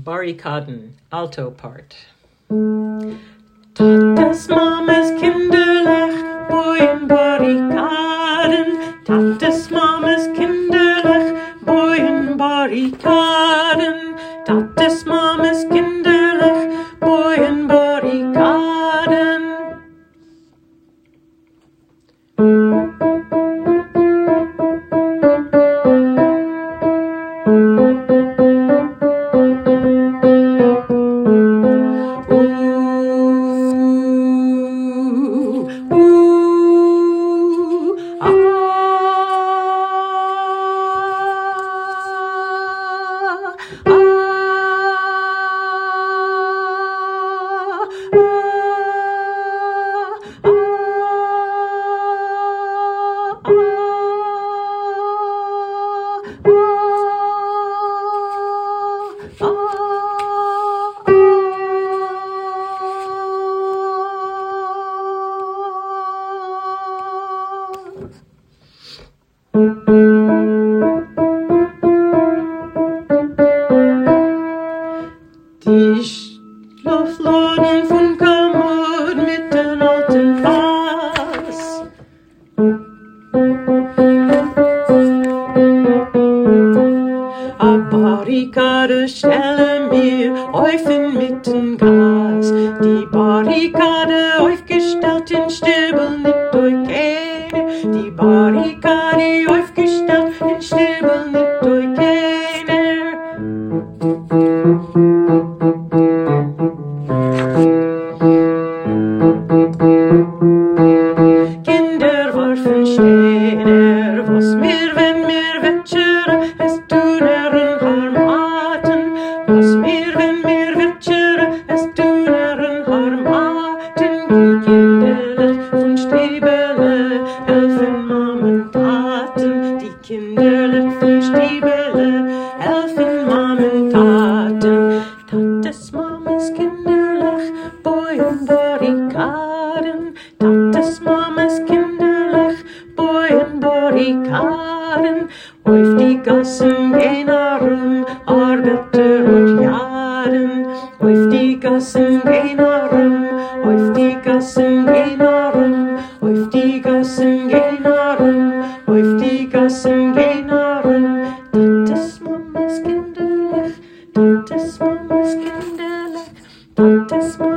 Barrikaden, alto part. Tatas Mamas kinderlich, boeien barrikaden. Tatas Mamas kinderlich, boeien barrikaden. Tatas Mamas kinderlich, boeien barrikaden. Die Schlafladen von Kommod mit den alten Fass. A Barrikade stelle mir auf inmitten Gas. Die Barrikade aufgestellt in Stibel nicht durch keine. Die Barrikade aufgestellt in Stibel nicht durch keine. Kinder warfen Steine, was mir, wenn mir wetschere, es tun Harmaten. Was mir, wenn mir wetschere, es tun Harmaten. Die Kinderlich von Stiebele, helfen Mammen Taten. Die Kinderlich von Stiebele, helfen Mammen Taten. Tates Mamas kinderlich, boeien barrikaden. Tates Mamas kinderlich, boeien barrikaden. Auf die Gassen gehen rum, Arbeiter und Jaren. Auf die Gassen gehen rum, auf die Gassen gehen rum, auf die Gassen gehen rum, auf die Gassen gehen rum. Tates Mamas kinderlich, Tates Mamas kinderlich, Tates Mamas